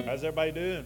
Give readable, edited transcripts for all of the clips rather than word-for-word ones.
How's everybody doing?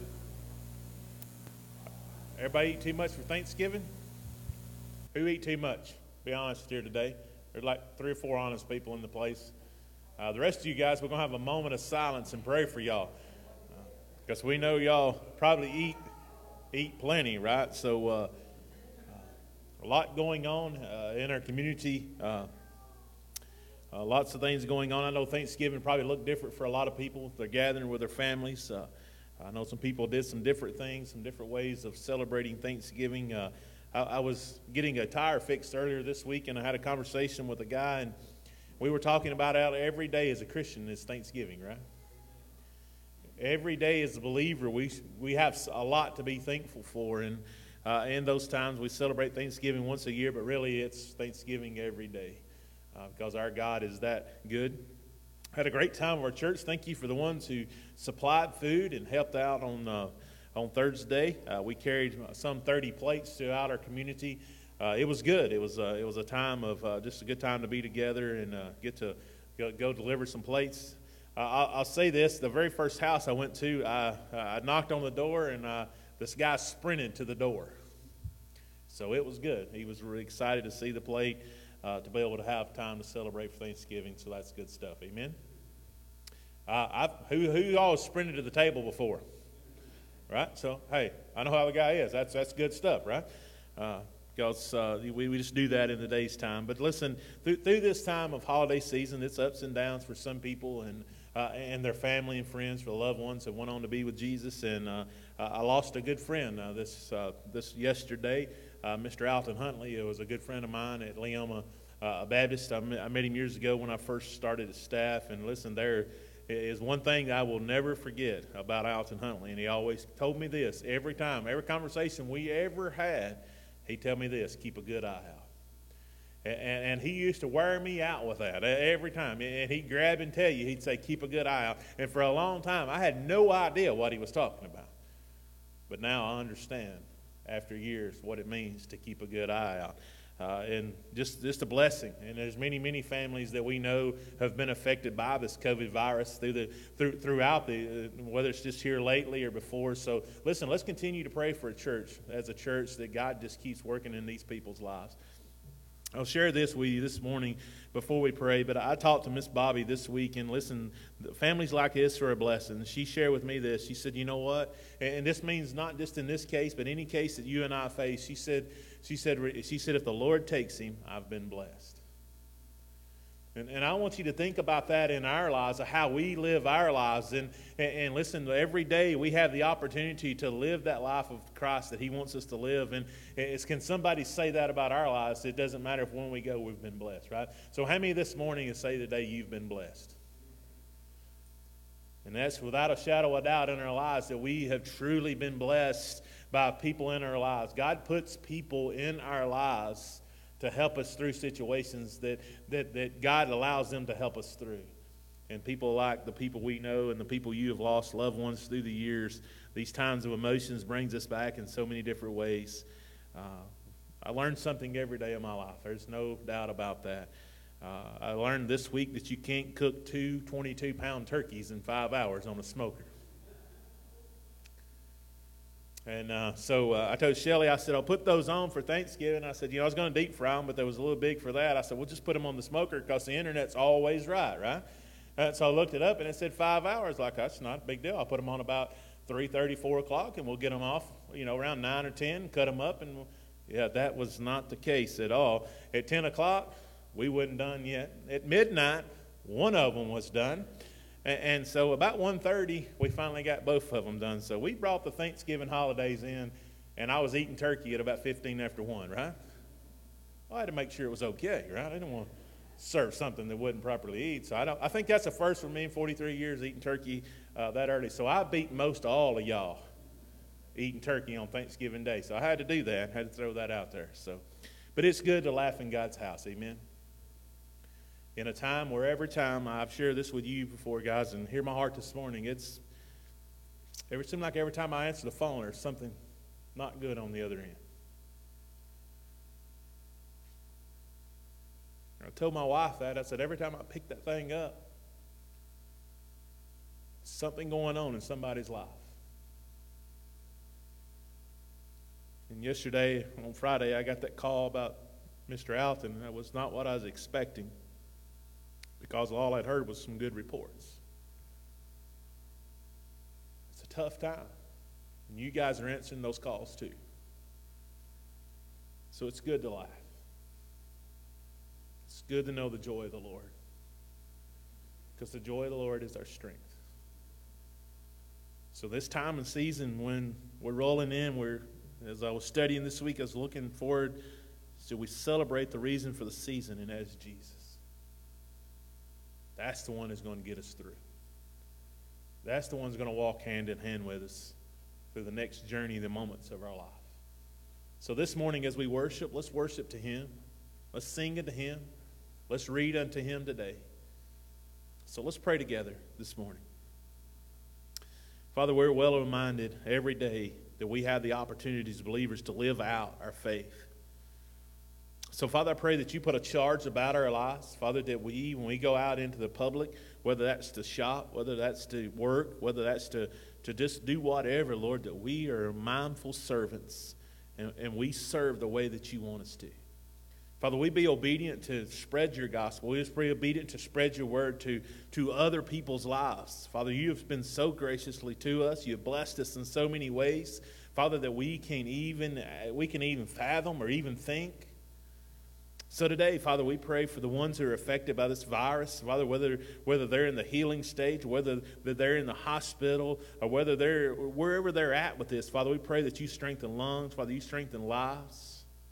Everybody eat too much for Thanksgiving? Who eat too much? Be honest here today. There's like 3 or 4 honest people in the place. The rest of you guys, we're going to have a moment of silence and pray for y'all. Because we know y'all probably eat plenty, right? So a lot going on in our community. Lots of things going on. I know Thanksgiving probably looked different for a lot of people. They're gathering with their families. I know some people did some different things, some different ways of celebrating Thanksgiving. I was getting a tire fixed earlier this week, and I had a conversation with a guy, and we were talking about how every day as a Christian is Thanksgiving, right? Every day as a believer, we have a lot to be thankful for, and in those times we celebrate Thanksgiving once a year, but really it's Thanksgiving every day because our God is that good. Had a great time with our church. Thank you for the ones who supplied food and helped out on Thursday. We carried some 30 plates throughout our community. It was good. It was a time of just a good time to be together and get to go deliver some plates. I'll say this: the very first house I went to, I knocked on the door, and this guy sprinted to the door. So it was good. He was really excited to see the plate, to be able to have time to celebrate for Thanksgiving. So that's good stuff. Amen. Who all sprinted to the table before? Right? So, hey, I know how the guy is. That's good stuff, right? Because we just do that in the day's time. But listen, through this time of holiday season, it's ups and downs for some people and their family and friends, for the loved ones that went on to be with Jesus. And I lost a good friend this yesterday, Mr. Alton Huntley. It was a good friend of mine at Leoma Baptist. I met him years ago when I first started as staff. And listen, there is one thing I will never forget about Alton Huntley, and he always told me this every conversation we ever had. He'd tell me this: keep a good eye out. And he used to wear me out with that every time. And he'd grab and tell you, he'd say, keep a good eye out. And for a long time, I had no idea what he was talking about. But now I understand, after years, what it means to keep a good eye out. And just a blessing. And there's many families that we know have been affected by this COVID virus throughout whether it's just here lately or before. So listen, let's continue to pray for a church that God just keeps working in these people's lives. I'll share this with you this morning before we pray, but I talked to Miss Bobby this week, and listen, families like this are a blessing. She shared with me this. She said, you know what? And this means not just in this case, but any case that you and I face. She said, if the Lord takes him, I've been blessed. And I want you to think about that in our lives, of how we live our lives. And listen, every day we have the opportunity to live that life of Christ that he wants us to live. And can somebody say that about our lives? It doesn't matter if when we go we've been blessed, right? So how many this morning is say today you've been blessed? And that's without a shadow of doubt in our lives that we have truly been blessed by people in our lives. God puts people in our lives to help us through situations that God allows them to help us through. And people like the people we know and the people you have lost, loved ones through the years, these times of emotions brings us back in so many different ways. I learned something every day of my life. There's no doubt about that. I learned this week that you can't cook 2 22-pound turkeys in 5 hours on a smoker. And so I told Shelly, I said, I'll put those on for Thanksgiving. I said, I was going to deep fry them, but they was a little big for that. I said, we'll just put them on the smoker because the internet's always right? So I looked it up, and it said 5 hours. Like, that's not a big deal. I'll put them on about 3:30, 4 o'clock, and we'll get them off, around 9 or 10, cut them up. And, yeah, that was not the case at all. At 10 o'clock, we wasn't done yet. At midnight, one of them was done. And so about 1:30, we finally got both of them done. So we brought the Thanksgiving holidays in, and I was eating turkey at about 15 after 1, right? Well, I had to make sure it was okay, right? I didn't want to serve something that wouldn't properly eat. So I think that's a first for me in 43 years eating turkey that early. So I beat most all of y'all eating turkey on Thanksgiving Day. So I had to do that. I had to throw that out there. But it's good to laugh in God's house. Amen. In a time where every time, I've shared this with you before, guys, and hear my heart this morning, it seems like every time I answer the phone, there's something not good on the other end. I told my wife that. I said, every time I pick that thing up, something going on in somebody's life. And yesterday, on Friday, I got that call about Mr. Alton. That was not what I was expecting, because all I'd heard was some good reports. It's a tough time, and you guys are answering those calls too. So it's good to laugh. It's good to know the joy of the Lord, because the joy of the Lord is our strength. So this time and season when we're rolling in, as I was studying this week, I was looking forward to we celebrate the reason for the season, and that is Jesus. That's the one who's going to get us through. That's the one who's going to walk hand in hand with us through the next journey, the moments of our life. So this morning as we worship, let's worship to Him. Let's sing unto Him. Let's read unto Him today. So let's pray together this morning. Father, we're well reminded every day that we have the opportunity as believers to live out our faith. So, Father, I pray that you put a charge about our lives. Father, that when we go out into the public, whether that's to shop, whether that's to work, whether that's to just do whatever, Lord, that we are mindful servants and we serve the way that you want us to. Father, we be obedient to spread your gospel. We just be obedient to spread your word to other people's lives. Father, you have been so graciously to us. You have blessed us in so many ways, Father, that we can even fathom or even think. So today, Father, we pray for the ones who are affected by this virus, Father, whether they're in the healing stage, whether they're in the hospital, or wherever they're at with this. Father, we pray that you strengthen lungs, Father, you strengthen lives.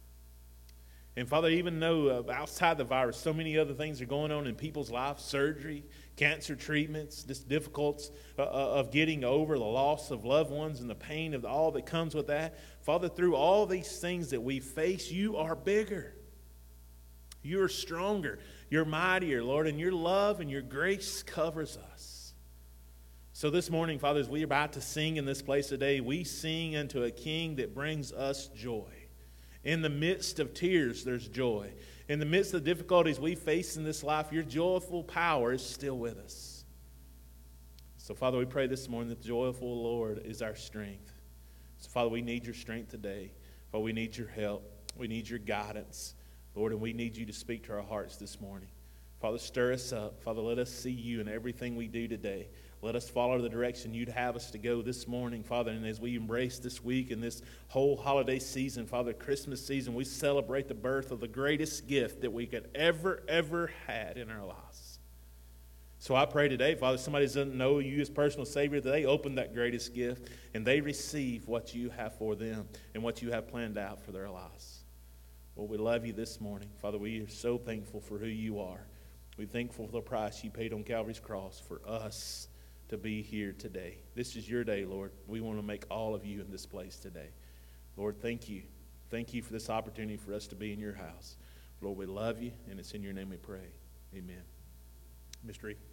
And Father, even though outside the virus, so many other things are going on in people's lives, surgery, cancer treatments, just difficulties of getting over the loss of loved ones and the pain of all that comes with that. Father, through all these things that we face, you are bigger. You are stronger. You're mightier, Lord, and your love and your grace covers us. So this morning, Father, as we are about to sing in this place today, we sing unto a King that brings us joy. In the midst of tears, there's joy. In the midst of the difficulties we face in this life, your joyful power is still with us. So, Father, we pray this morning that the joyful Lord is our strength. So, Father, we need your strength today. Father, we need your help. We need your guidance, Lord, and we need you to speak to our hearts this morning. Father, stir us up. Father, let us see you in everything we do today. Let us follow the direction you'd have us to go this morning, Father. And as we embrace this week and this whole holiday season, Father, Christmas season, we celebrate the birth of the greatest gift that we could ever had in our lives. So I pray today, Father, somebody doesn't know you as personal Savior, that they open that greatest gift and they receive what you have for them and what you have planned out for their lives. Well, we love you this morning. Father, we are so thankful for who you are. We're thankful for the price you paid on Calvary's cross for us to be here today. This is your day, Lord. We want to make all of you in this place today. Lord, thank you. Thank you for this opportunity for us to be in your house. Lord, we love you, and it's in your name we pray. Amen. Mr. E.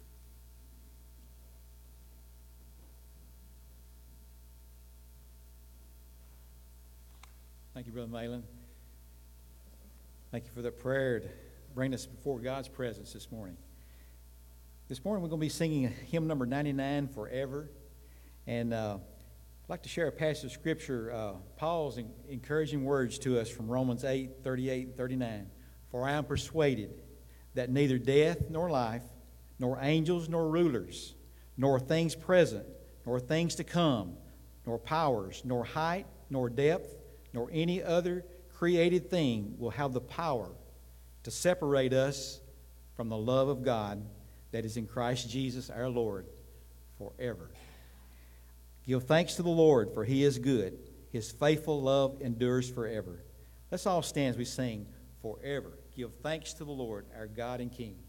Thank you, Brother Malin. Thank you for that prayer to bring us before God's presence this morning. This morning we're going to be singing hymn number 99, Forever. And I'd like to share a passage of Scripture, Paul's encouraging words to us from Romans 8, 38 and 39. For I am persuaded that neither death nor life, nor angels nor rulers, nor things present, nor things to come, nor powers, nor height, nor depth, nor any other created thing will have the power to separate us from the love of God that is in Christ Jesus our Lord forever. Give thanks to the Lord, for he is good. His faithful love endures forever. Let's all stand as we sing, Forever. Give thanks to the Lord, our God and King.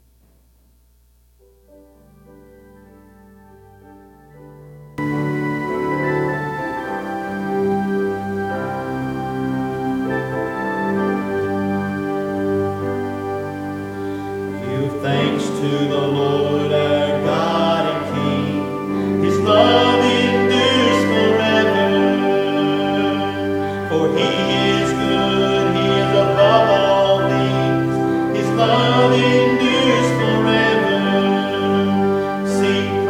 Thanks to the Lord our God and King. His love endures forever. For he is good, he is above all things. His love endures forever. Sing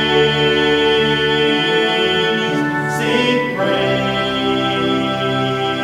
praise, sing praise.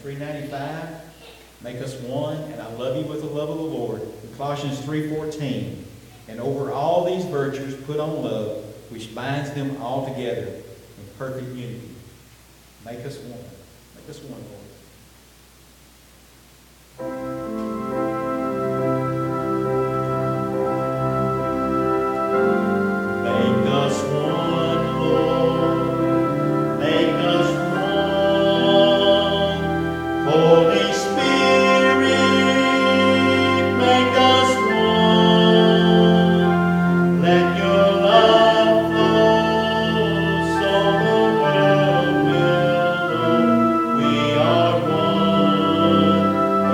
395, make us one, and I love you with the love of the Lord. In Colossians 3:14, and over all these virtues put on love, which binds them all together in perfect unity. Make us one. Make us one, Lord. Make us one, Lord. Make us one. Holy Spirit, make us one. Let your love flow so the world will know we are one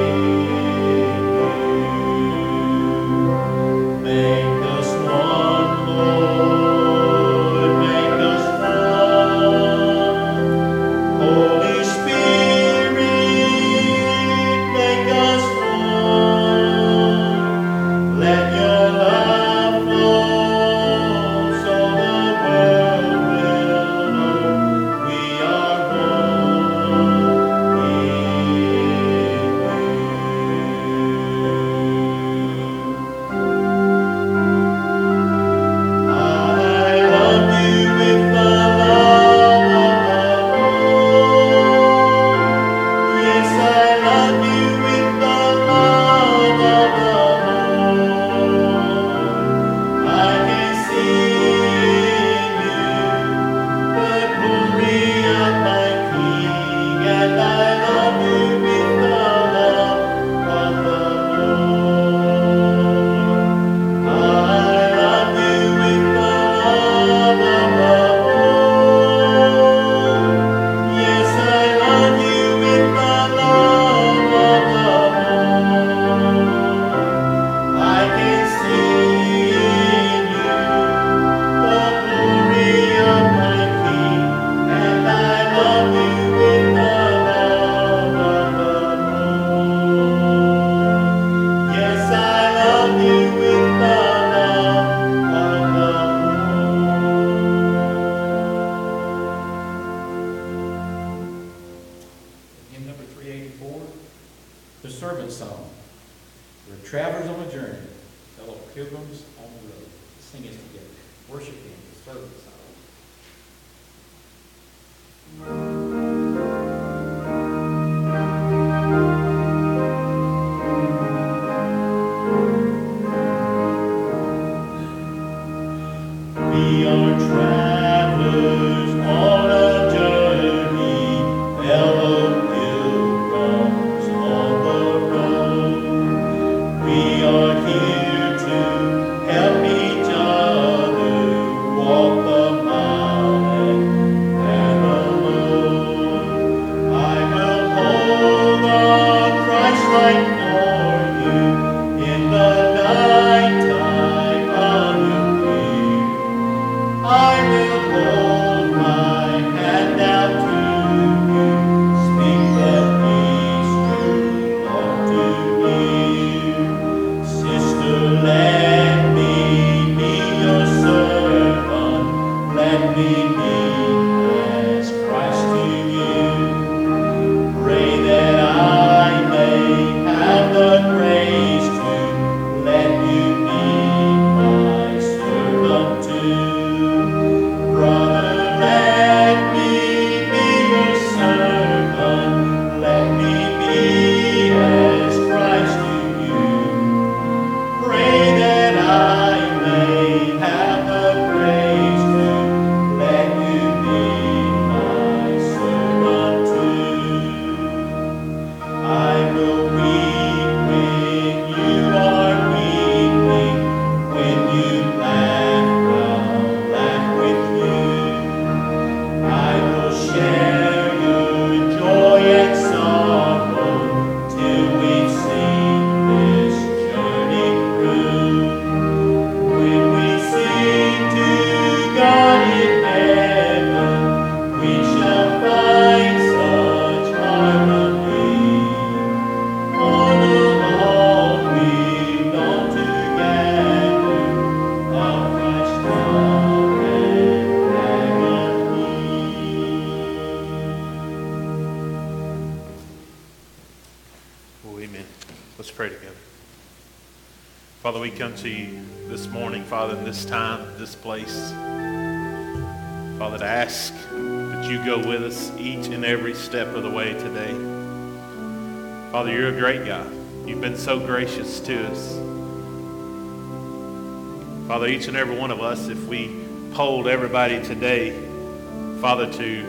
in you. Make us one, Lord, make us one. Holy Spirit, make us one. Let your love flow so the world will know we are one in you. I love you with the love of the Lord. Yes, I love you with the love of the Lord. I can see in you the glory of my King, and I love you with the love of the Lord. I love you with the love of the Lord. Yes, I love you with the love of the Lord. I can see in you the glory of my King, and I love you with the love of the Lord. Yes, I love you with the love of the Lord. Hymn number 384, the servant song. We're travelers on a journey, fellow pilgrims on the road. Let's sing it together. Worship Him, the servant song. We are travelers on a journey, fellow pilgrims on the road. We are here to help each other walk the mile and alone. I will hold a Christ-like for you in the nighttime unclear. I will hold my hand out to you, speak the peace you long to hear. Sister, let me be your servant, let me be as Christ to you. Pray that I may have the grace to let you be my servant too. Brother, let me be your servant, let me be as Christ to you. Pray that I may have the grace to let you be pray together. Father, we come to you this morning, Father, in this time, this place. Father, to ask that you go with us each and every step of the way today. Father, you're a great God. You've been so gracious to us. Father, each and every one of us, if we polled everybody today, Father, to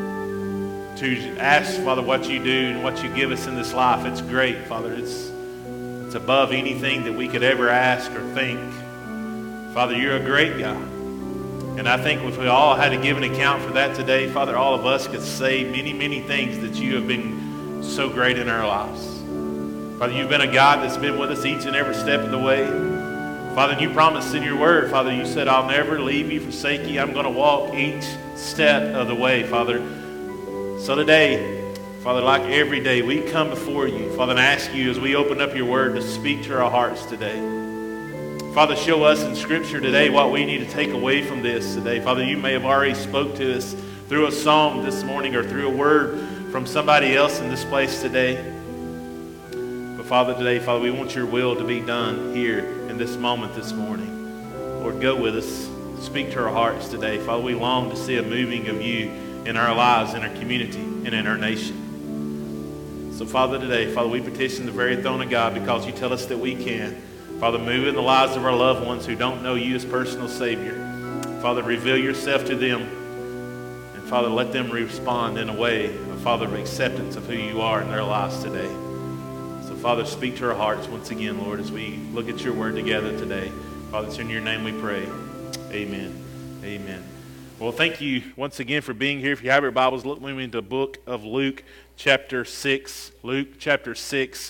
ask, Father, what you do and what you give us in this life, it's great, Father. It's above anything that we could ever ask or think. Father, you're a great God. And I think if we all had to give an account for that today, Father, all of us could say many, many things that you have been so great in our lives. Father, you've been a God that's been with us each and every step of the way. Father, you promised in your word, Father, you said, I'll never leave you, forsake you. I'm going to walk each step of the way, Father. So today, Father, like every day, we come before you, Father, and ask you as we open up your word to speak to our hearts today. Father, show us in Scripture today what we need to take away from this today. Father, you may have already spoke to us through a song this morning or through a word from somebody else in this place today. But Father, today, Father, we want your will to be done here in this moment this morning. Lord, go with us. Speak to our hearts today. Father, we long to see a moving of you in our lives, in our community, and in our nation. So, Father, today, Father, we petition the very throne of God because you tell us that we can. Father, move in the lives of our loved ones who don't know you as personal Savior. Father, reveal yourself to them. And, Father, let them respond in a way, Father, of acceptance of who you are in their lives today. So, Father, speak to our hearts once again, Lord, as we look at your word together today. Father, it's in your name we pray. Amen. Amen. Well, thank you once again for being here. If you have your Bibles, look with me into the book of Luke, chapter 6. Luke, chapter 6.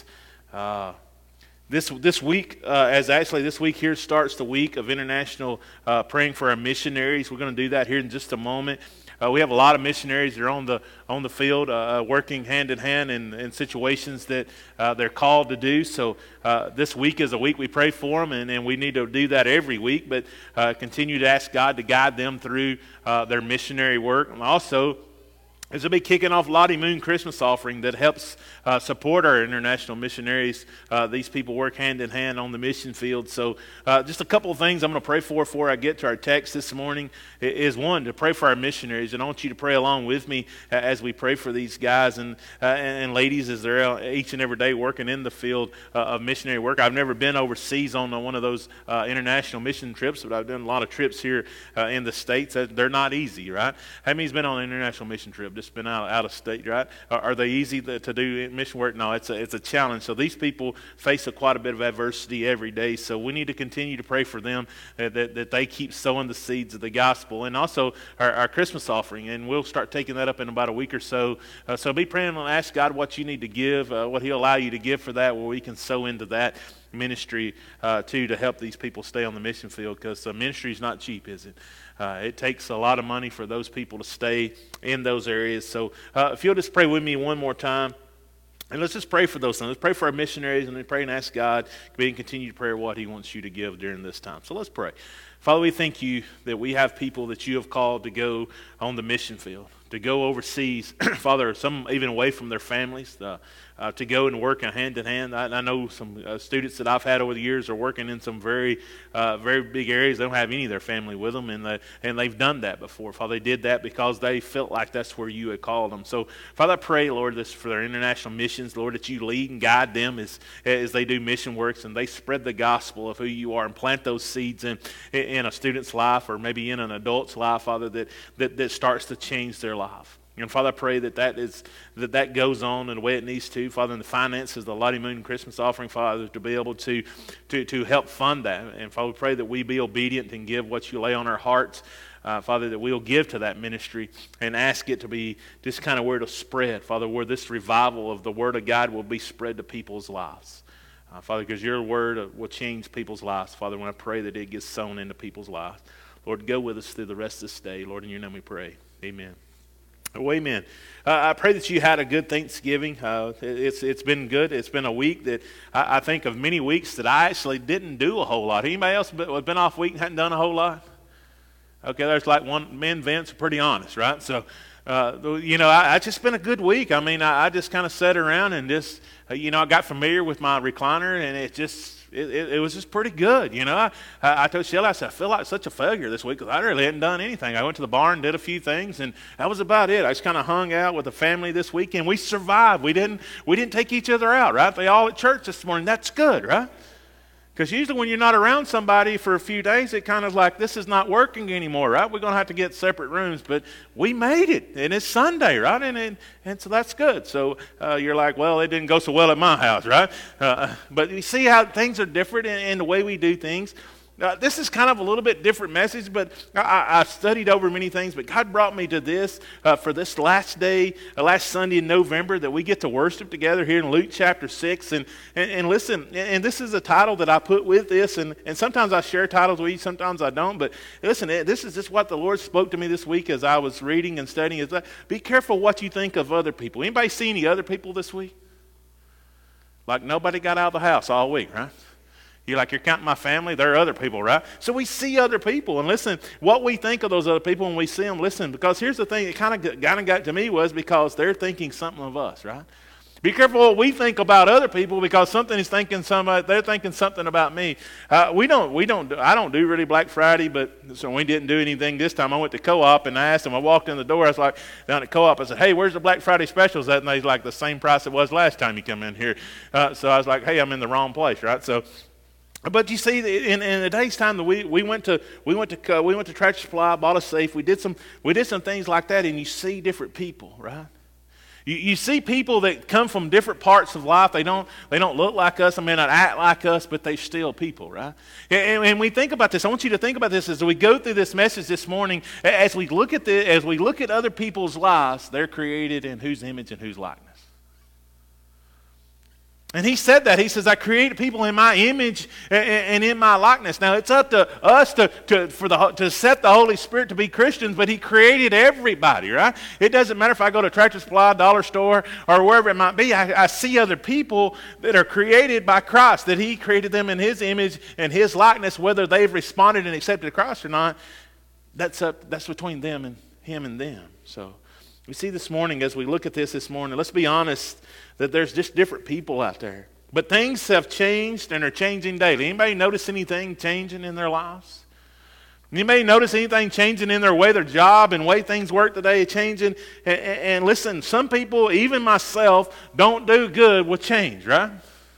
This week, this week here starts the week of international praying for our missionaries. We're going to do that here in just a moment. We have a lot of missionaries that are on the field, working hand in hand in situations that they're called to do. So this week is a week we pray for them, and we need to do that every week. But continue to ask God to guide them through their missionary work, and also as we'll be kicking off Lottie Moon Christmas offering that helps support our international missionaries. These people work hand in hand on the mission field. So just a couple of things I'm going to pray for before I get to our text this morning is one, to pray for our missionaries. And I want you to pray along with me as we pray for these guys and ladies as they're out each and every day working in the field of missionary work. I've never been overseas on one of those international mission trips, but I've done a lot of trips here in the States. They're not easy, right? How many's been on an international mission trip? Just been out of state, right? Are they easy to do mission work? No, it's a challenge. So these people face quite a bit of adversity every day. So we need to continue to pray for them that they keep sowing the seeds of the gospel, and also our Christmas offering. And we'll start taking that up in about a week or so. So be praying and ask God what you need to give, what He'll allow you to give for that, where we can sow into that ministry to help these people stay on the mission field, because ministry is not cheap, is it? It takes a lot of money for those people to stay in those areas. So if you'll just pray with me one more time, and let's just pray for those things. Let's pray for our missionaries, and then pray and ask God to continue to pray what He wants you to give during this time. So let's pray. Father, we thank you that we have people that you have called to go on the mission field, to go overseas, Father, some even away from their families, to go and work hand in hand. I know some students that I've had over the years are working in some very big areas. They don't have any of their family with them, and they've done that before. Father, they did that because they felt like that's where you had called them. So, Father, I pray, Lord, this for their international missions, Lord, that you lead and guide them as they do mission works and they spread the gospel of who you are and plant those seeds in a student's life or maybe in an adult's life, Father, that starts to change their life. And Father, I pray that goes on in the way it needs to. Father, in the finances, the Lottie Moon Christmas offering, Father, to be able to help fund that. And Father, we pray that we be obedient and give what you lay on our hearts. Father, that we'll give to that ministry and ask it to be just kind of where to spread. Father, where this revival of the Word of God will be spread to people's lives. Father, because your Word will change people's lives. Father, when I pray that it gets sown into people's lives. Lord, go with us through the rest of this day. Lord, in your name we pray. Amen. Oh, amen. I pray that you had a good Thanksgiving. It's been good. It's been a week that I think of many weeks that I actually didn't do a whole lot. Anybody else been off week and hadn't done a whole lot? Okay, there's like one. Me and Vince are pretty honest, right? So I just been a good week. I mean, I just kind of sat around and just, I got familiar with my recliner, and it was just pretty good. I told Shelly, I said, I feel like such a failure this week because I really hadn't done anything. I went to the barn, did a few things, and that was about it. I just kind of hung out with the family this weekend. We survived. We didn't take each other out, right? They all at church this morning. That's good, right? Because usually when you're not around somebody for a few days, it kind of like, this is not working anymore, right? We're going to have to get separate rooms. But we made it, and it's Sunday, right? And so that's good. So you're like, well, it didn't go so well at my house, right? But you see how things are different in the way we do things. This is kind of a little bit different message, but I studied over many things, but God brought me to this for this last day, last Sunday in November, that we get to worship together here in Luke chapter 6. And listen, and this is a title that I put with this, and sometimes I share titles with you, sometimes I don't, but listen, this is just what the Lord spoke to me this week as I was reading and studying. Is that, be careful what you think of other people. Anybody see any other people this week? Like nobody got out of the house all week, right? You're counting my family. There are other people, right? So we see other people. And listen, what we think of those other people when we see them, listen, because here's the thing, it kind of got to me was because they're thinking something of us, right? Be careful what we think about other people because they're thinking something about me. I don't do really Black Friday, but so we didn't do anything this time. I went to Co-op and I asked them, I walked in the door, I was like, down at Co-op, I said, hey, where's the Black Friday specials at? And they's like, the same price it was last time you come in here. So I was like, hey, I'm in the wrong place, right? So, but you see, in a day's time, we went to Tractor Supply, bought a safe. We did some things like that, and you see different people, right? You see people that come from different parts of life. They don't look like us. They may not act like us, but they're still people, right? And we think about this. I want you to think about this as we go through this message this morning. As we look at other people's lives, they're created in whose image and whose likeness. And he said that. He says, I created people in my image and in my likeness. Now, it's up to us to set the Holy Spirit to be Christians, but he created everybody, right? It doesn't matter if I go to Tractor Supply, Dollar Store, or wherever it might be. I see other people that are created by Christ, that he created them in his image and his likeness, whether they've responded and accepted Christ or not. That's between them and him and them. So we see this morning, as we look at this morning, let's be honest that there's just different people out there. But things have changed and are changing daily. Anybody notice anything changing in their lives? Anybody notice anything changing in their way, their job and way things work today changing? And listen, some people, even myself, don't do good with change, right?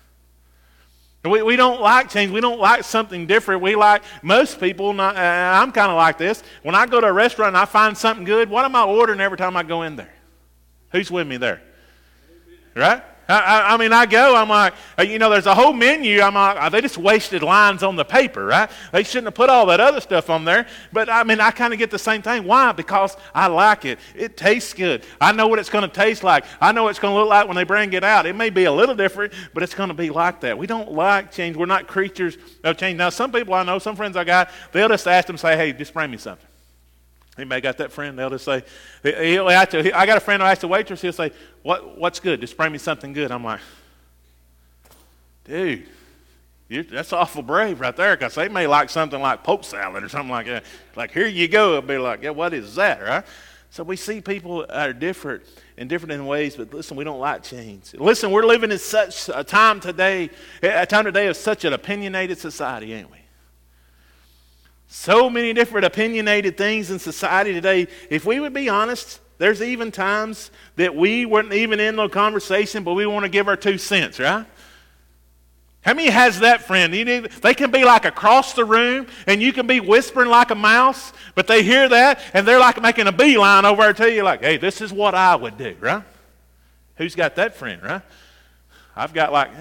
We don't like change. We don't like something different. We like, most people, I'm kind of like this. When I go to a restaurant and I find something good, what am I ordering every time I go in there? Who's with me there? Right? I go, I'm like, there's a whole menu. I'm like, they just wasted lines on the paper, right? They shouldn't have put all that other stuff on there. But I kind of get the same thing. Why? Because I like it. It tastes good. I know what it's going to taste like. I know what it's going to look like when they bring it out. It may be a little different, but it's going to be like that. We don't like change. We're not creatures of change. Now, some people I know, some friends I got, they'll just ask them, say, hey, just bring me something. Anybody got that friend? They'll just say, I got a friend who asked the waitress, he'll say, what's good? Just bring me something good. I'm like, dude, that's awful brave right there, because they may like something like poke salad or something like that. Like, here you go. It'll be like, yeah, what is that, right? So we see people are different in ways, but listen, we don't like change. Listen, we're living in such a time today of such an opinionated society, ain't we? So many different opinionated things in society today. If we would be honest, there's even times that we weren't even in the conversation, but we want to give our 2 cents, right? How many has that friend? They can be like across the room, and you can be whispering like a mouse, but they hear that, and they're like making a beeline over there to you like, hey, this is what I would do, right? Who's got that friend, right? I've got like...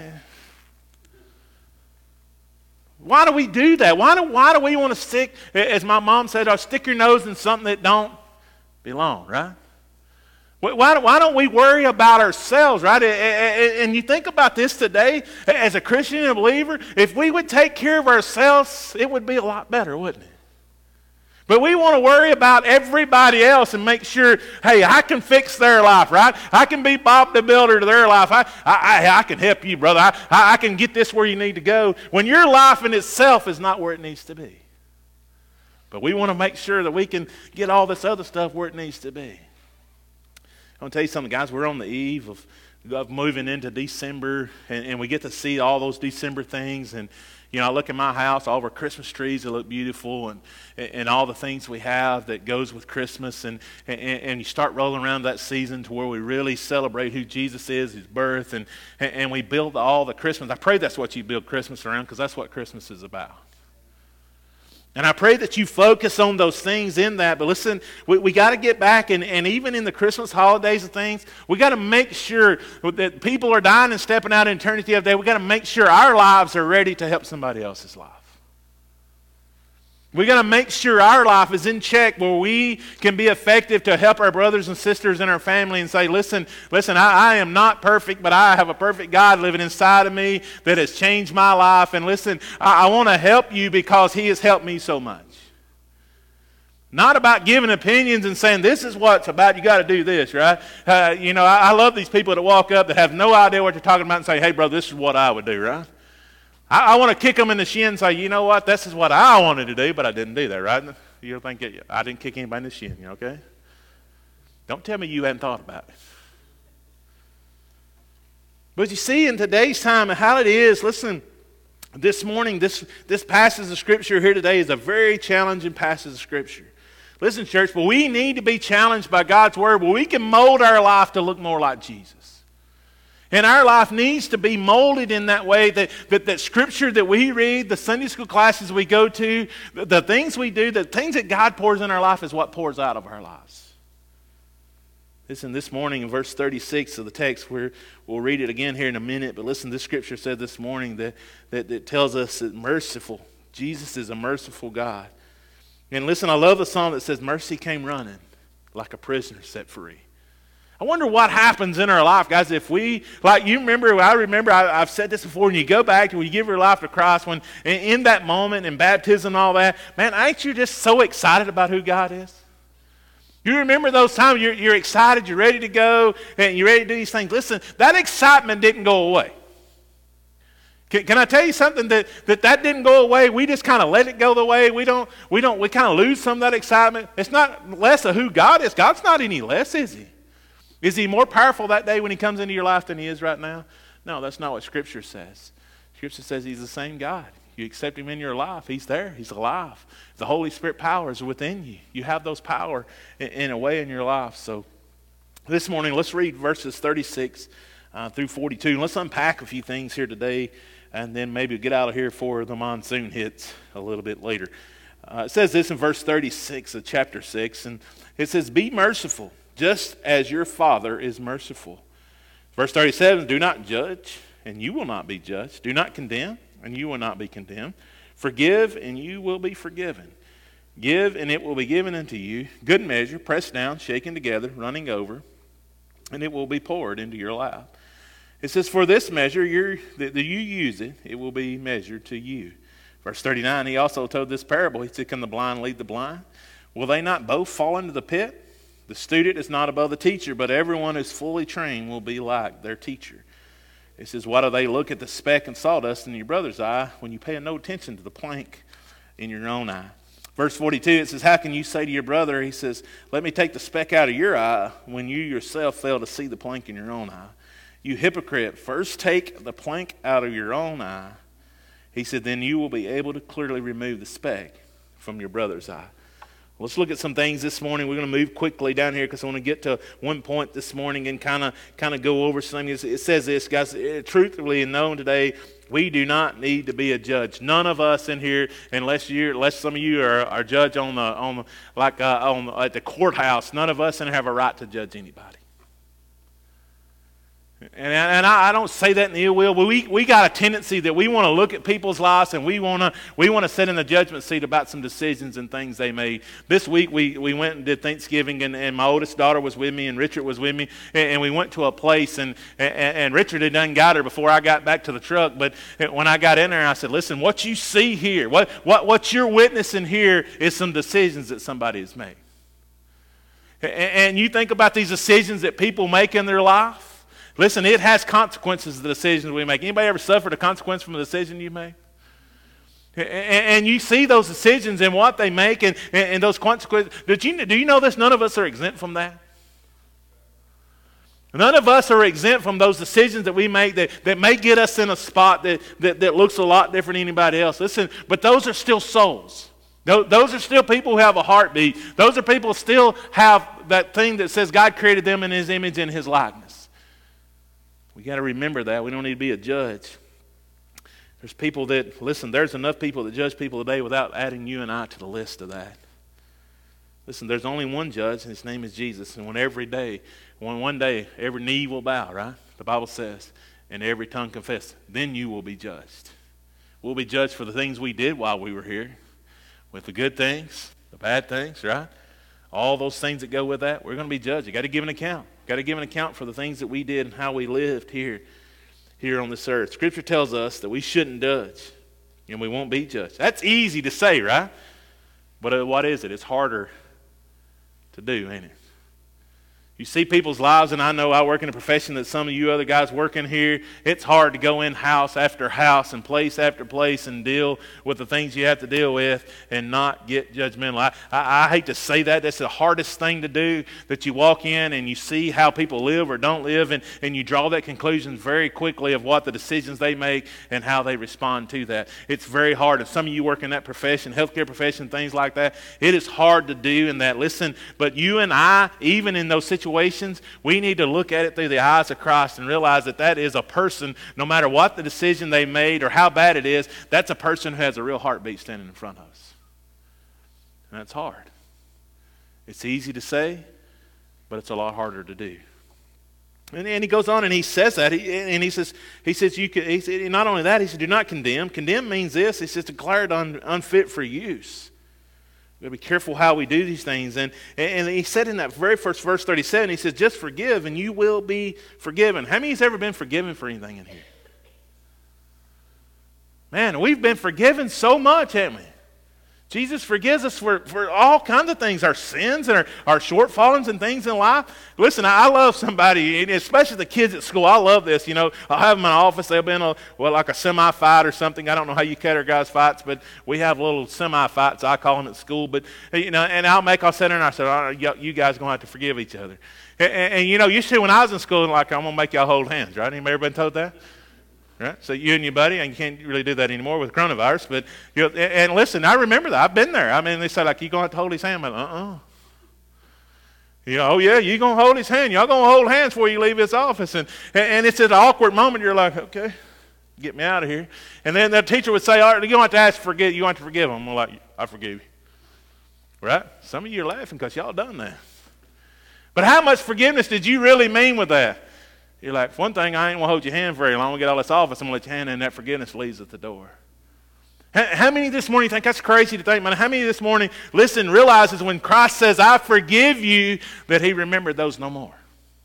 Why do we do that? Why do we want to stick, as my mom said, stick your nose in something that don't belong, right? Why don't we worry about ourselves, right? And you think about this today, as a Christian and a believer, if we would take care of ourselves, it would be a lot better, wouldn't it? But we want to worry about everybody else and make sure, hey, I can fix their life, right? I can be Bob the Builder to their life. I can help you, brother. I can get this where you need to go. When your life in itself is not where it needs to be. But we want to make sure that we can get all this other stuff where it needs to be. I want to tell you something, guys. We're on the eve of moving into December, and we get to see all those December things. And you know, I look at my house, all of our Christmas trees, they look beautiful, and all the things we have that goes with Christmas. And you start rolling around that season to where we really celebrate who Jesus is, his birth, and we build all the Christmas. I pray that's what you build Christmas around, because that's what Christmas is about. And I pray that you focus on those things in that. But listen, we got to get back, and even in the Christmas holidays and things, we got to make sure that people are dying and stepping out in eternity of day. We got to make sure our lives are ready to help somebody else's life. We got to make sure our life is in check where we can be effective to help our brothers and sisters in our family and say, listen, I am not perfect, but I have a perfect God living inside of me that has changed my life. And listen, I want to help you because he has helped me so much. Not about giving opinions and saying, this is what's about, you got to do this, right? I love these people that walk up that have no idea what you're talking about and say, hey, brother, this is what I would do, right? I want to kick them in the shin and say, you know what, this is what I wanted to do, but I didn't do that, right? You don't think I didn't kick anybody in the shin, okay? Don't tell me you hadn't thought about it. But you see, in today's time, how it is, listen, this morning, this passage of Scripture here today is a very challenging passage of Scripture. Listen, church, but we need to be challenged by God's Word where we can mold our life to look more like Jesus. And our life needs to be molded in that way that Scripture that we read, the Sunday school classes we go to, the things we do, the things that God pours in our life is what pours out of our lives. Listen, this morning in verse 36 of the text, we'll read it again here in a minute, but listen, this Scripture said this morning that tells us that merciful, Jesus is a merciful God. And listen, I love the song that says, mercy came running like a prisoner set free. I wonder what happens in our life, guys, if we, like you remember, I've said this before, when you go back and you give your life to Christ, when in that moment, in baptism and all that, man, ain't you just so excited about who God is? You remember those times you're excited, you're ready to go, and you're ready to do these things. Listen, that excitement didn't go away. Can I tell you something that didn't go away? We just kind of let it go the way. We kind of lose some of that excitement. It's not less of who God is. God's not any less, is he? Is he more powerful that day when he comes into your life than he is right now? No, that's not what Scripture says. Scripture says he's the same God. You accept him in your life, he's there. He's alive. The Holy Spirit power is within you. You have those power in a way in your life. So this morning, let's read verses 36 through 42. And let's unpack a few things here today, and then maybe get out of here before the monsoon hits a little bit later. It says this in verse 36 of chapter 6, and it says, be merciful, just as your Father is merciful. Verse 37, do not judge, and you will not be judged. Do not condemn, and you will not be condemned. Forgive, and you will be forgiven. Give, and it will be given unto you. Good measure, pressed down, shaken together, running over, and it will be poured into your lap. It says, for this measure that you use it, it will be measured to you. Verse 39, he also told this parable. He said, can the blind lead the blind? Will they not both fall into the pit? The student is not above the teacher, but everyone who's fully trained will be like their teacher. It says, why do they look at the speck and sawdust in your brother's eye when you pay no attention to the plank in your own eye? Verse 42, it says, how can you say to your brother, he says, let me take the speck out of your eye when you yourself fail to see the plank in your own eye? You hypocrite, first take the plank out of your own eye. He said, then you will be able to clearly remove the speck from your brother's eye. Let's look at some things this morning. We're going to move quickly down here because I want to get to one point this morning and kind of go over something. It says this, guys, truthfully and known today, we do not need to be a judge. None of us in here, unless some of you are judge at the courthouse, none of us in here have a right to judge anybody. And I don't say that in ill will, but we got a tendency that we want to look at people's lives and we want to sit in the judgment seat about some decisions and things they made. This week we went and did Thanksgiving, and my oldest daughter was with me and Richard was with me, and we went to a place, and Richard had done got her before I got back to the truck. But when I got in there, I said, listen, what you see here, what you're witnessing here is some decisions that somebody has made. And you think about these decisions that people make in their life. Listen, it has consequences, the decisions we make. Anybody ever suffered a consequence from a decision you make? And you see those decisions and what they make and those consequences. Do you know this? None of us are exempt from that. None of us are exempt from those decisions that we make that may get us in a spot that looks a lot different than anybody else. Listen, but those are still souls. Those are still people who have a heartbeat. Those are people who still have that thing that says God created them in His image and His likeness. We got to remember that. We don't need to be a judge. There's people that, listen, there's enough people that judge people today without adding you and I to the list of that. Listen, there's only one judge, and His name is Jesus. And when one day every knee will bow, right? The Bible says, and every tongue confess, then you will be judged. We'll be judged for the things we did while we were here, with the good things, the bad things, right? All those things that go with that, we're going to be judged. You got to give an account. Got to give an account for the things that we did and how we lived here on this earth. Scripture tells us that we shouldn't judge, and we won't be judged. That's easy to say, right? But what is it? It's harder to do, ain't it? You see people's lives, and I know I work in a profession that some of you other guys work in here. It's hard to go in house after house and place after place and deal with the things you have to deal with and not get judgmental. I hate to say that. That's the hardest thing to do, that you walk in and you see how people live or don't live, and you draw that conclusion very quickly of what the decisions they make and how they respond to that. It's very hard. If some of you work in that profession, healthcare profession, things like that, it is hard to do in that. Listen, but you and I, even in those situations, we need to look at it through the eyes of Christ and realize that that is a person, no matter what the decision they made or how bad it is, that's a person who has a real heartbeat standing in front of us. And that's hard. It's easy to say, but it's a lot harder to do. And he goes on and he says that, he says not only that, he said, do not condemn. Condemn means this, he says, declare it unfit for use. We've got to be careful how we do these things. And he said in that very first verse 37, he says, just forgive and you will be forgiven. How many has ever been forgiven for anything in here? Man, we've been forgiven so much, haven't we? Jesus forgives us for all kinds of things, our sins and our shortfallings and things in life. Listen, I love somebody, especially the kids at school. I love this. You know, I'll have them in my office. They'll be in like a semi-fight or something. I don't know how you categorize fights, but we have little semi-fights, I call them at school. But, you know, and I'll sit there and I say, oh, you guys are going to have to forgive each other. And you know, usually when I was in school, like, I'm going to make y'all hold hands, right? Anybody ever been told that? Right? So you and your buddy, and you can't really do that anymore with coronavirus, but, you know, and listen, I remember that. I've been there. I mean, they say, like, you going to have to hold his hand? I'm like, You know, oh, yeah, you going to hold his hand. Y'all going to hold hands before you leave his office. And it's an awkward moment. You're like, okay, get me out of here. And then the teacher would say, all right, you don't have to ask to forgive. You don't have to forgive him. I'm like, I forgive you. Right? Some of you are laughing because y'all done that. But how much forgiveness did you really mean with that? You're like, for one thing, I ain't going to hold your hand very long. We get all this office. I'm going to let your hand in. That forgiveness leaves at the door. How many this morning think that's crazy to think, man? How many this morning, listen, realizes when Christ says, I forgive you, that He remembered those no more?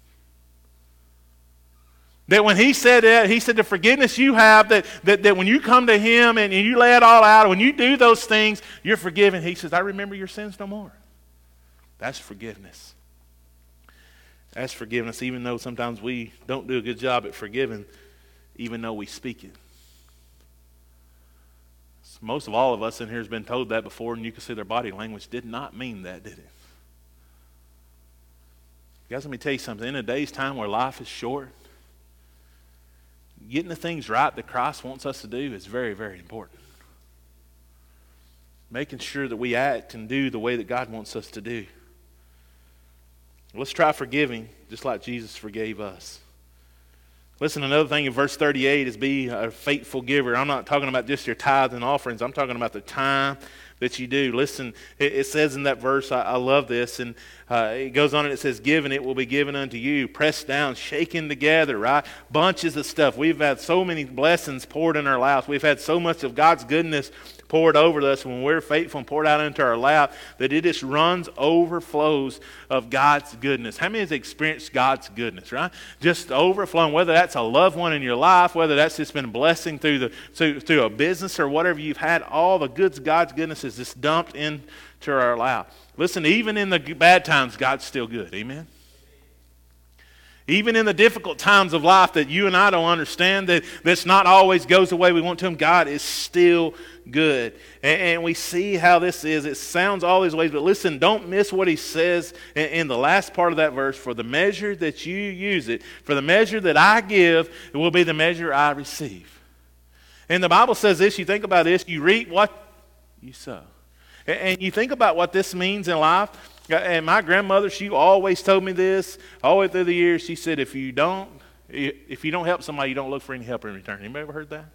That when He said that, He said the forgiveness you have, that when you come to Him and you lay it all out, when you do those things, you're forgiven. He says, I remember your sins no more. That's forgiveness. That's forgiveness, even though sometimes we don't do a good job at forgiving, even though we speak it. Most of all of us in here has been told that before, and you can see their body language did not mean that, did it? Guys, let me tell you something. In a day's time where life is short, getting the things right that Christ wants us to do is very, very important. Making sure that we act and do the way that God wants us to do. Let's try forgiving just like Jesus forgave us. Listen, another thing in verse 38 is be a faithful giver. I'm not talking about just your tithes and offerings. I'm talking about the time that you do. Listen, it says in that verse, I love this, and it goes on and it says, give and it will be given unto you. Pressed down, shaken together, right? Bunches of stuff. We've had so many blessings poured in our lives. We've had so much of God's goodness poured over us when we're faithful and poured out into our lap, that it just overflows of God's goodness. How many has experienced God's goodness, right? Just overflowing, whether that's a loved one in your life, whether that's just been a blessing through a business or whatever you've had, all the goods, God's goodness is just dumped into our lap. Listen, even in the bad times, God's still good. Amen? Even in the difficult times of life that you and I don't understand, that's not always goes the way we want to, God is still good. And we see how this is. It sounds all these ways, but listen, don't miss what he says in the last part of that verse. For the measure that you use it, for the measure that I give, it will be the measure I receive. And the Bible says this, you think about this, you reap what you sow. And you think about what this means in life. And my grandmother, she always told me this all the way through the years. She said, if you don't help somebody, you don't look for any help in return. Anybody ever heard that?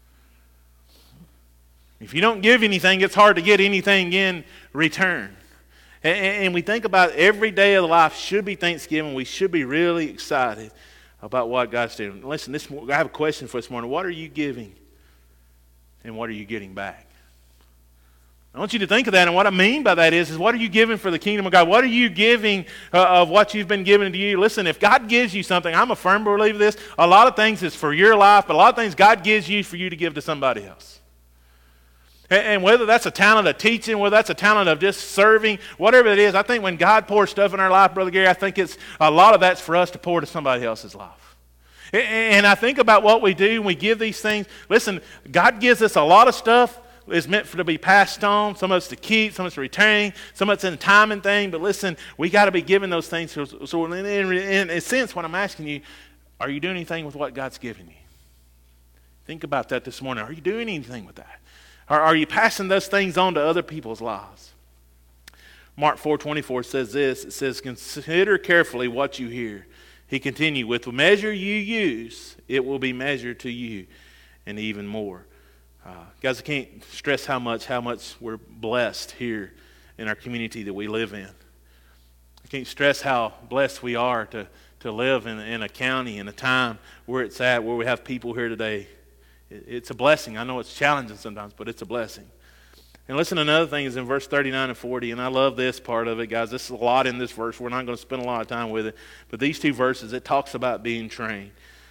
If you don't give anything, it's hard to get anything in return. And we think about every day of life should be Thanksgiving. We should be really excited about what God's doing. Listen, I have a question for this morning. What are you giving and what are you getting back? I want you to think of that, and what I mean by that is what are you giving for the kingdom of God? What are you giving of what you've been given to you? Listen, if God gives you something, I'm a firm believer of this, a lot of things is for your life, but a lot of things God gives you for you to give to somebody else. And whether that's a talent of teaching, whether that's a talent of just serving, whatever it is, I think when God pours stuff in our life, Brother Gary, I think it's a lot of that's for us to pour to somebody else's life. And I think about what we do when we give these things. Listen, God gives us a lot of stuff. Is meant for to be passed on, some of it's to keep, some of it's to retain, some of it's in time and thing. But listen, we got to be giving those things. So in a sense, what I'm asking you, are you doing anything with what God's given you? Think about that this morning. Are you doing anything with that? Or are you passing those things on to other people's lives? Mark 4:24 says this. It says, consider carefully what you hear. He continued, with the measure you use, it will be measured to you, and even more. Guys, I can't stress how much we're blessed here in our community that we live in. I can't stress how blessed we are to live in a county, in a time where it's at, where we have people here today. It's a blessing. I know it's challenging sometimes, but it's a blessing. And listen, another thing is in verse 39 and 40, and I love this part of it, guys. This is a lot in this verse. We're not going to spend a lot of time with it. But these two verses, it talks about being trained.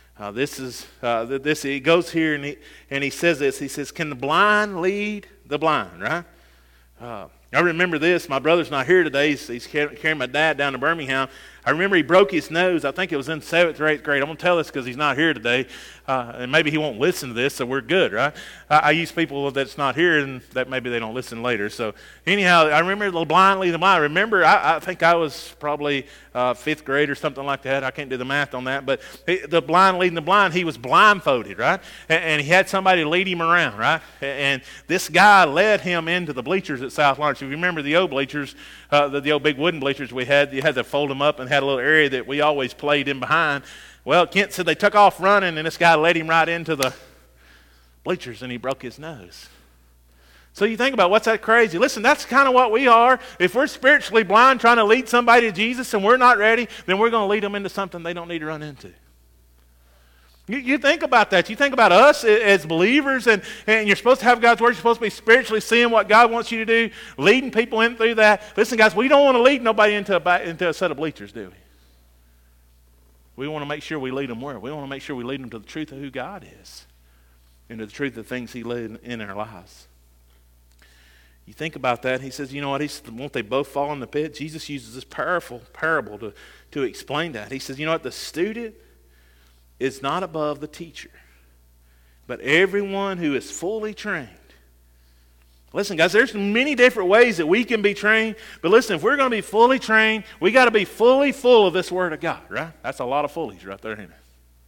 It goes here and he says this. He says, can the blind lead the blind, right? I remember this. My brother's not here today. He's carrying my dad down to Birmingham. I remember he broke his nose. I think it was in 7th or 8th grade. I'm going to tell this because he's not here today. And maybe he won't listen to this, so we're good, right? I use people that's not here, and that maybe they don't listen later. So anyhow, I remember the blind leading the blind. I remember, I think I was probably 5th grade or something like that. I can't do the math on that. But the blind leading the blind, he was blindfolded, right? And he had somebody lead him around, right? And this guy led him into the bleachers at South Lawrence. If you remember the old bleachers, the old big wooden bleachers we had, you had to fold them up and had a little area that we always played in behind. Well, Kent said they took off running, and this guy led him right into the bleachers, and he broke his nose. So you think about, what's that crazy? Listen, that's kind of what we are. If we're spiritually blind trying to lead somebody to Jesus and we're not ready, then we're going to lead them into something they don't need to run into. You think about that. You think about us as believers, and you're supposed to have God's Word. You're supposed to be spiritually seeing what God wants you to do, leading people in through that. Listen, guys, we don't want to lead nobody into a set of bleachers, do we? We want to make sure we lead them where? We want to make sure we lead them to the truth of who God is and to the truth of things He led in our lives. You think about that. He says, you know what? He said, won't they both fall in the pit? Jesus uses this powerful parable to explain that. He says, you know what? The student is not above the teacher, but everyone who is fully trained. Listen, guys, there's many different ways that we can be trained, but listen, if we're going to be fully trained, we got to be fully full of this Word of God, right? That's a lot of fullies right there, isn't it?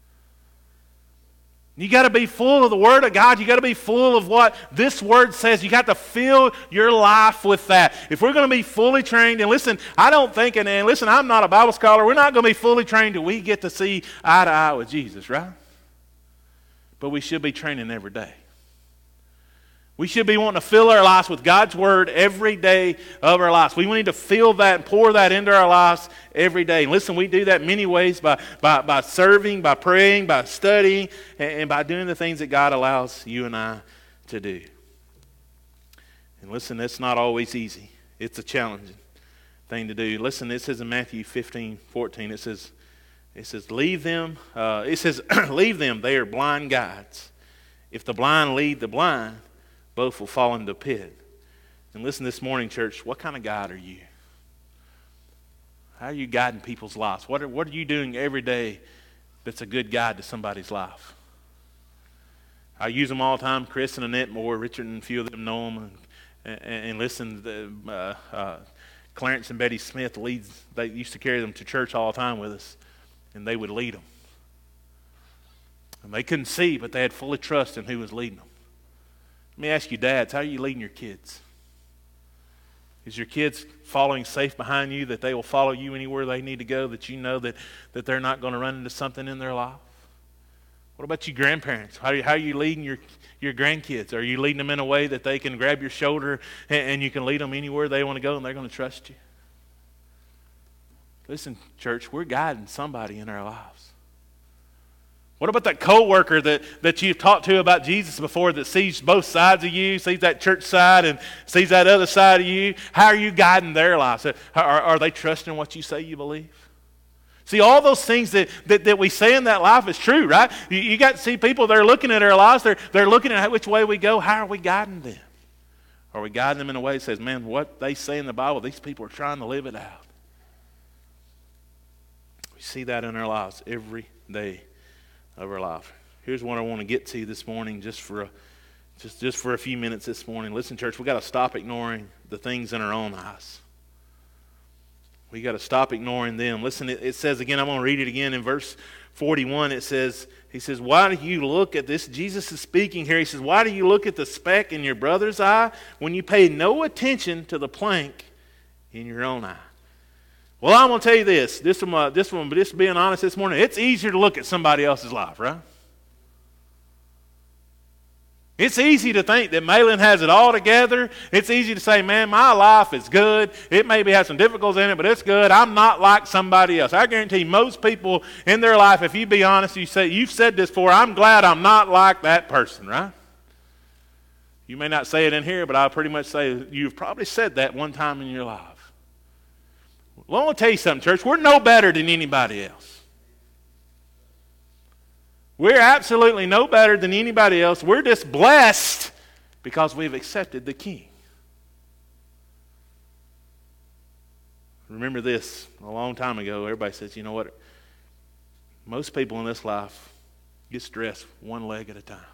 You got to be full of the Word of God. You got to be full of what this Word says. You got to fill your life with that. If we're going to be fully trained, and listen, I don't think, and listen, I'm not a Bible scholar. We're not going to be fully trained till we get to see eye to eye with Jesus, right? But we should be training every day. We should be wanting to fill our lives with God's Word every day of our lives. We need to fill that and pour that into our lives every day. And listen, we do that many ways, by serving, by praying, by studying, and by doing the things that God allows you and I to do. And listen, it's not always easy. It's a challenging thing to do. Listen, it says in Matthew 15:14, it says, leave them, leave them, they are blind guides. If the blind lead the blind, both will fall into the pit. And listen this morning, church, what kind of guide are you? How are you guiding people's lives? What are you doing every day that's a good guide to somebody's life? I use them all the time. Chris and Annette Moore, Richard and a few of them know them, and listen to Clarence and Betty Smith they used to carry them to church all the time with us, and they would lead them. And they couldn't see, but they had fully trust in who was leading them. Let me ask you, dads, how are you leading your kids? Is your kids following safe behind you, that they will follow you anywhere they need to go, that you know that they're not going to run into something in their life? What about you grandparents? How are you leading your grandkids? Are you leading them in a way that they can grab your shoulder and you can lead them anywhere they want to go and they're going to trust you? Listen, church, we're guiding somebody in our lives. What about that coworker that you've talked to about Jesus before, that sees both sides of you, sees that church side and sees that other side of you? How are you guiding their lives? Are they trusting what you say you believe? See, all those things that we say in that life is true, right? You got to see people, they're looking at our lives, they're looking at which way we go. How are we guiding them? Are we guiding them in a way that says, man, what they say in the Bible, these people are trying to live it out? We see that in our lives every day of our life. Here's what I want to get to this morning, just for a few minutes this morning. Listen, church, we got to stop ignoring the things in our own eyes. We got to stop ignoring them. Listen, it says again, I'm going to read it again in verse 41. He says, why do you look at this? Jesus is speaking here. He says, why do you look at the speck in your brother's eye when you pay no attention to the plank in your own eye? Well, I'm going to tell you this one, but just being honest this morning, it's easier to look at somebody else's life, right? It's easy to think that Malin has it all together. It's easy to say, man, my life is good. It maybe has some difficulties in it, but it's good. I'm not like somebody else. I guarantee most people in their life, if you be honest, you've said this before, I'm glad I'm not like that person, right? You may not say it in here, but I'll pretty much say you've probably said that one time in your life. Well, I want to tell you something, church. We're no better than anybody else. We're absolutely no better than anybody else. We're just blessed because we've accepted the King. Remember this, a long time ago, everybody says, you know what? Most people in this life get stressed one leg at a time.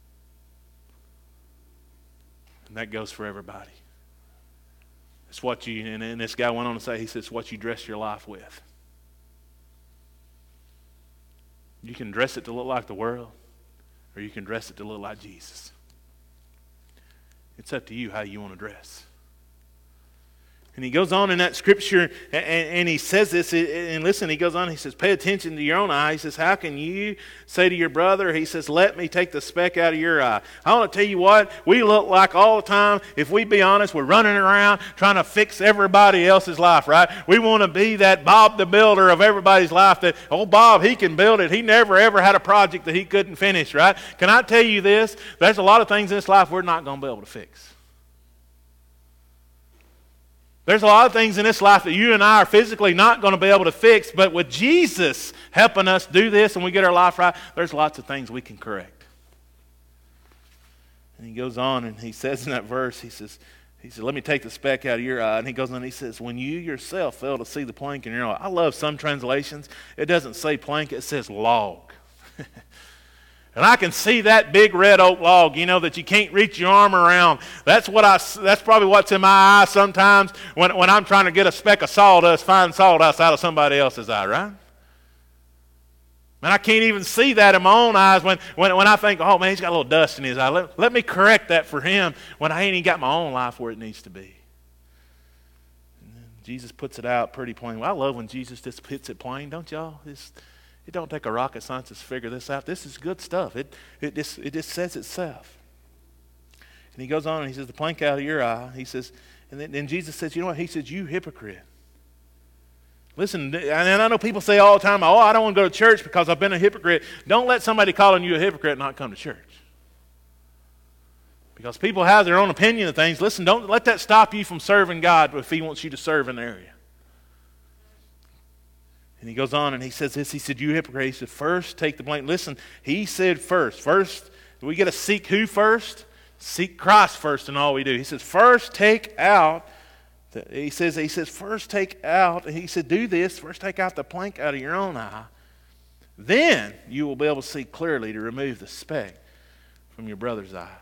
And that goes for everybody. It's what you, and this guy went on to say, he says, what you dress your life with. You can dress it to look like the world, or you can dress it to look like Jesus. It's up to you how you want to dress. And he goes on in that scripture, and he says this, and listen, he goes on, he says, pay attention to your own eye. He says, how can you say to your brother, he says, let me take the speck out of your eye. I want to tell you what, we look like all the time, if we be honest, we're running around trying to fix everybody else's life, right? We want to be that Bob the builder of everybody's life, that, oh, Bob, he can build it. He never, ever had a project that he couldn't finish, right? Can I tell you this? There's a lot of things in this life we're not going to be able to fix. There's a lot of things in this life that you and I are physically not going to be able to fix, but with Jesus helping us do this and we get our life right, there's lots of things we can correct. And he goes on and he says in that verse, he says, let me take the speck out of your eye. And he goes on and he says, when you yourself fail to see the plank in your eye. I love some translations. It doesn't say plank, it says log. And I can see that big red oak log, you know, that you can't reach your arm around. That's probably what's in my eye sometimes when I'm trying to get a speck of sawdust, fine sawdust out of somebody else's eye, right? And I can't even see that in my own eyes when I think, oh man, he's got a little dust in his eye. Let me correct that for him when I ain't even got my own life where it needs to be. And Jesus puts it out pretty plain. Well, I love when Jesus just puts it plain, don't y'all? It don't take a rocket scientist to figure this out. This is good stuff. It just says itself. And he goes on and he says, the plank out of your eye. He says, and then Jesus says, you know what? He says, you hypocrite. Listen, and I know people say all the time, oh, I don't want to go to church because I've been a hypocrite. Don't let somebody calling you a hypocrite not come to church. Because people have their own opinion of things. Listen, don't let that stop you from serving God if he wants you to serve an area. And he goes on and he says this. He said, you hypocrite. He said, first take the blame. Listen, he said first. First, we got to seek who first? Seek Christ first in all we do. He says, first take out He says, first take out, and he said, do this, first take out the plank out of your own eye. Then you will be able to see clearly to remove the speck from your brother's eye.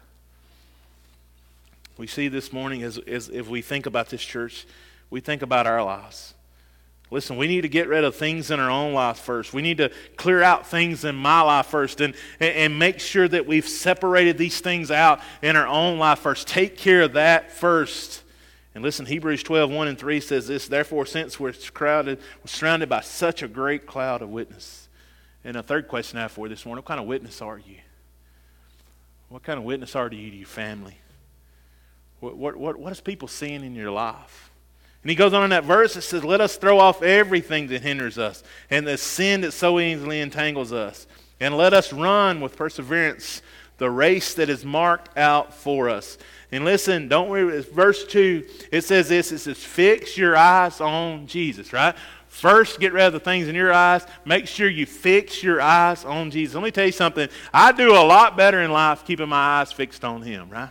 We see this morning as if we think about this church, we think about our lives. Listen, we need to get rid of things in our own life first. We need to clear out things in my life first and make sure that we've separated these things out in our own life first. Take care of that first. And listen, Hebrews 12:1-3 says this, therefore, since we're surrounded by such a great cloud of witness. And a third question I have for you this morning, what kind of witness are you? What kind of witness are you to your family? What is people seeing in your life? And he goes on in that verse, it says, let us throw off everything that hinders us and the sin that so easily entangles us. And let us run with perseverance the race that is marked out for us. And listen, don't worry, verse 2, it says this, it says, fix your eyes on Jesus, right? First, get rid of the things in your eyes. Make sure you fix your eyes on Jesus. Let me tell you something. I do a lot better in life keeping my eyes fixed on Him, right?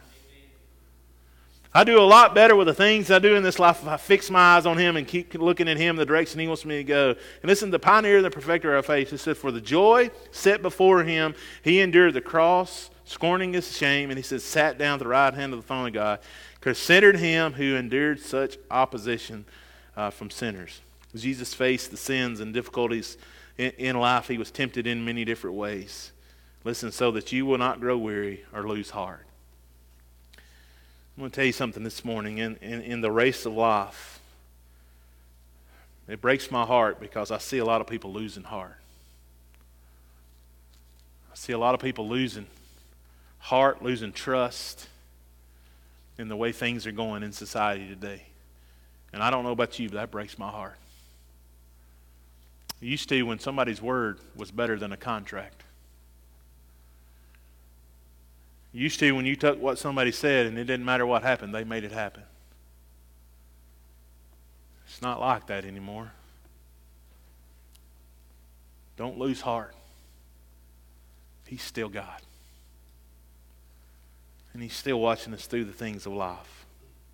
I do a lot better with the things I do in this life if I fix my eyes on Him and keep looking at Him, the direction He wants me to go. And listen, the pioneer and the perfecter of our faith, it said, for the joy set before Him, He endured the cross, scorning His shame, and He said, sat down at the right hand of the throne of God, considered Him who endured such opposition from sinners. Jesus faced the sins and difficulties in life. He was tempted in many different ways. Listen, so that you will not grow weary or lose heart. I'm going to tell you something this morning. In the race of life, it breaks my heart because I see a lot of people losing heart. I see a lot of people losing heart, losing trust in the way things are going in society today. And I don't know about you, but that breaks my heart. It used to when somebody's word was better than a contract. Used to when you took what somebody said and it didn't matter what happened, they made it happen. It's not like that anymore. Don't lose heart. He's still God. And He's still watching us through the things of life.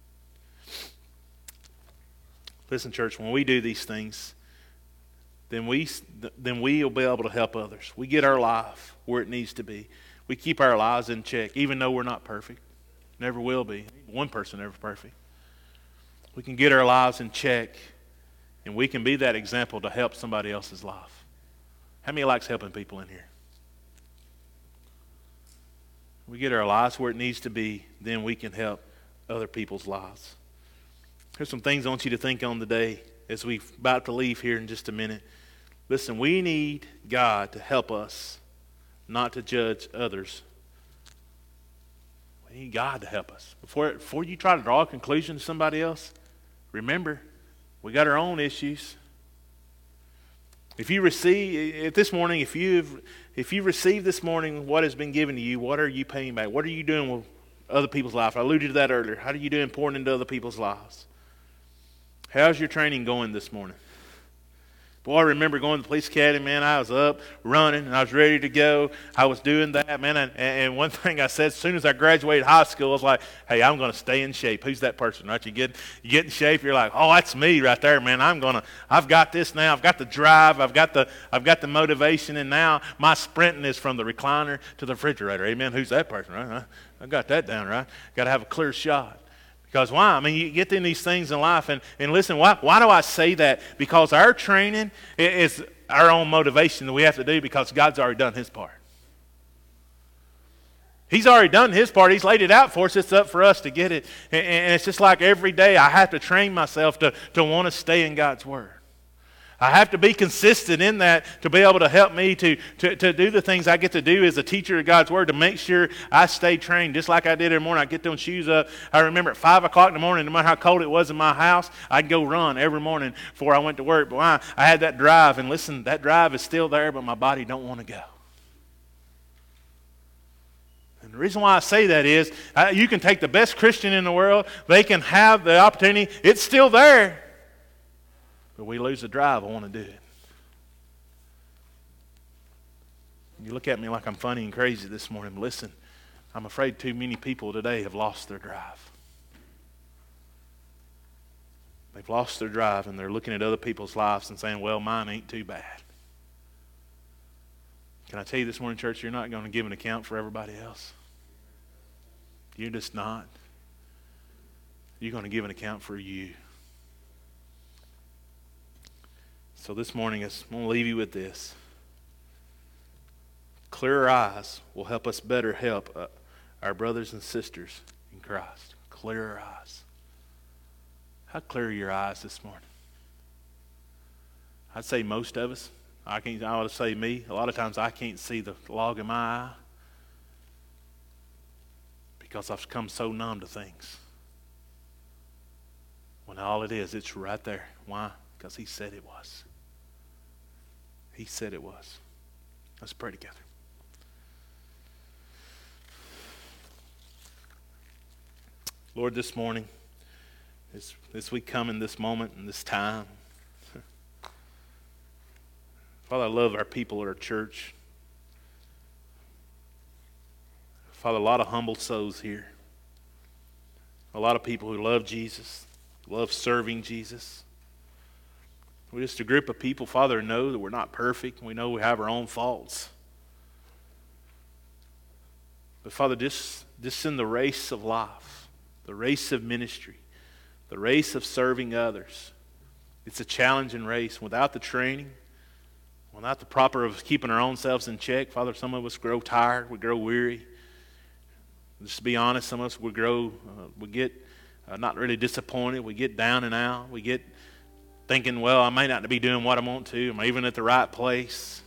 Listen, church, when we do these things, then we will be able to help others. We get our life where it needs to be. We keep our lives in check, even though we're not perfect. Never will be. One person never perfect. We can get our lives in check, and we can be that example to help somebody else's life. How many likes helping people in here? We get our lives where it needs to be, then we can help other people's lives. Here's some things I want you to think on today as we're about to leave here in just a minute. Listen, we need God to help us, not to judge others. We need God to help us. Before you try to draw a conclusion to somebody else, remember, we got our own issues. If you receive this morning, if you receive this morning what has been given to you, what are you paying back? What are you doing with other people's lives? I alluded to that earlier. How are you doing pouring into other people's lives? How's your training going this morning? Boy, I remember going to the police academy, man. I was up, running, and I was ready to go. I was doing that, man. And one thing I said, as soon as I graduated high school, I was like, hey, I'm going to stay in shape. Who's that person, right? You get in shape, you're like, oh, that's me right there, man. I've got this now. I've got the drive. I've got the motivation, and now my sprinting is from the recliner to the refrigerator. Amen. Who's that person, right? I got that down, right? Got to have a clear shot. Because why? I mean, you get in these things in life, and listen, why do I say that? Because our training is our own motivation that we have to do because God's already done His part. He's already done His part. He's laid it out for us. It's up for us to get it. And it's just like every day I have to train myself to want to stay in God's Word. I have to be consistent in that to be able to help me to do the things I get to do as a teacher of God's Word, to make sure I stay trained. Just like I did every morning, I get those shoes up. I remember at 5 o'clock in the morning, no matter how cold it was in my house, I'd go run every morning before I went to work. But why? I had that drive, and listen, that drive is still there, but my body don't want to go. And the reason why I say that is, you can take the best Christian in the world, they can have the opportunity, it's still there. But we lose the drive, I want to do it. You look at me like I'm funny and crazy this morning. But listen, I'm afraid too many people today have lost their drive. They've lost their drive, and they're looking at other people's lives and saying, well, mine ain't too bad. Can I tell you this morning, church, you're not going to give an account for everybody else. You're just not. You're going to give an account for you. So this morning, I'm going to leave you with this. Clearer eyes will help us better help our brothers and sisters in Christ. Clearer eyes. How clear are your eyes this morning? I'd say most of us. I would say me. A lot of times I can't see the log in my eye because I've come so numb to things. When all it is, it's right there. Why? Because He said it was. He said it was. Let's pray together. Lord, this morning, as we come in this moment and this time, Father, I love our people at our church. Father, a lot of humble souls here. A lot of people who love Jesus, love serving Jesus. We're just a group of people, Father, who know that we're not perfect. We know we have our own faults. But Father, just in the race of life, the race of ministry, the race of serving others, it's a challenging race. Without the training, without the proper of keeping our own selves in check, Father, some of us grow tired, we grow weary. Just to be honest, some of us we get not really disappointed, we get down and out, we get thinking, well, I may not be doing what I want to, am I even at the right place?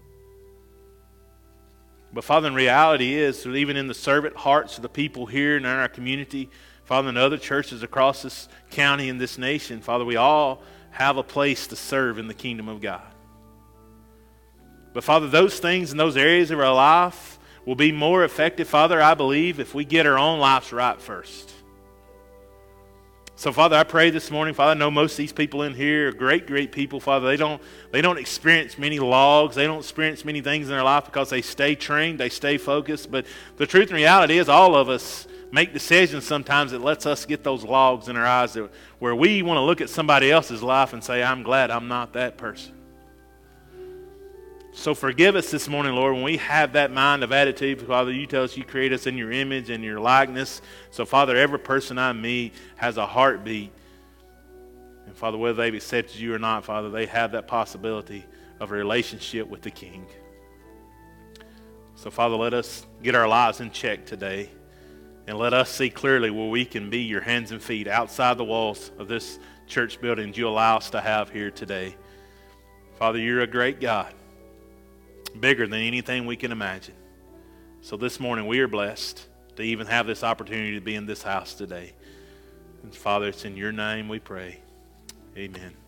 But Father, in reality is, that even in the servant hearts of the people here and in our community, Father, in other churches across this county and this nation, Father, we all have a place to serve in the kingdom of God. But Father, those things in those areas of our life will be more effective, Father, I believe, if we get our own lives right first. So, Father, I pray this morning, Father, I know most of these people in here are great, great people, Father. They don't experience many logs. They don't experience many things in their life because they stay trained, they stay focused. But the truth and reality is all of us make decisions sometimes that lets us get those logs in our eyes where we want to look at somebody else's life and say, I'm glad I'm not that person. So forgive us this morning, Lord, when we have that mind of attitude. Father, you tell us you create us in your image and your likeness. So, Father, every person I meet has a heartbeat. And, Father, whether they've accepted you or not, Father, they have that possibility of a relationship with the King. So, Father, let us get our lives in check today. And let us see clearly where we can be your hands and feet outside the walls of this church building you allow us to have here today. Father, you're a great God. Bigger than anything we can imagine. So this morning we are blessed to even have this opportunity to be in this house today. And Father, it's in your name we pray. Amen.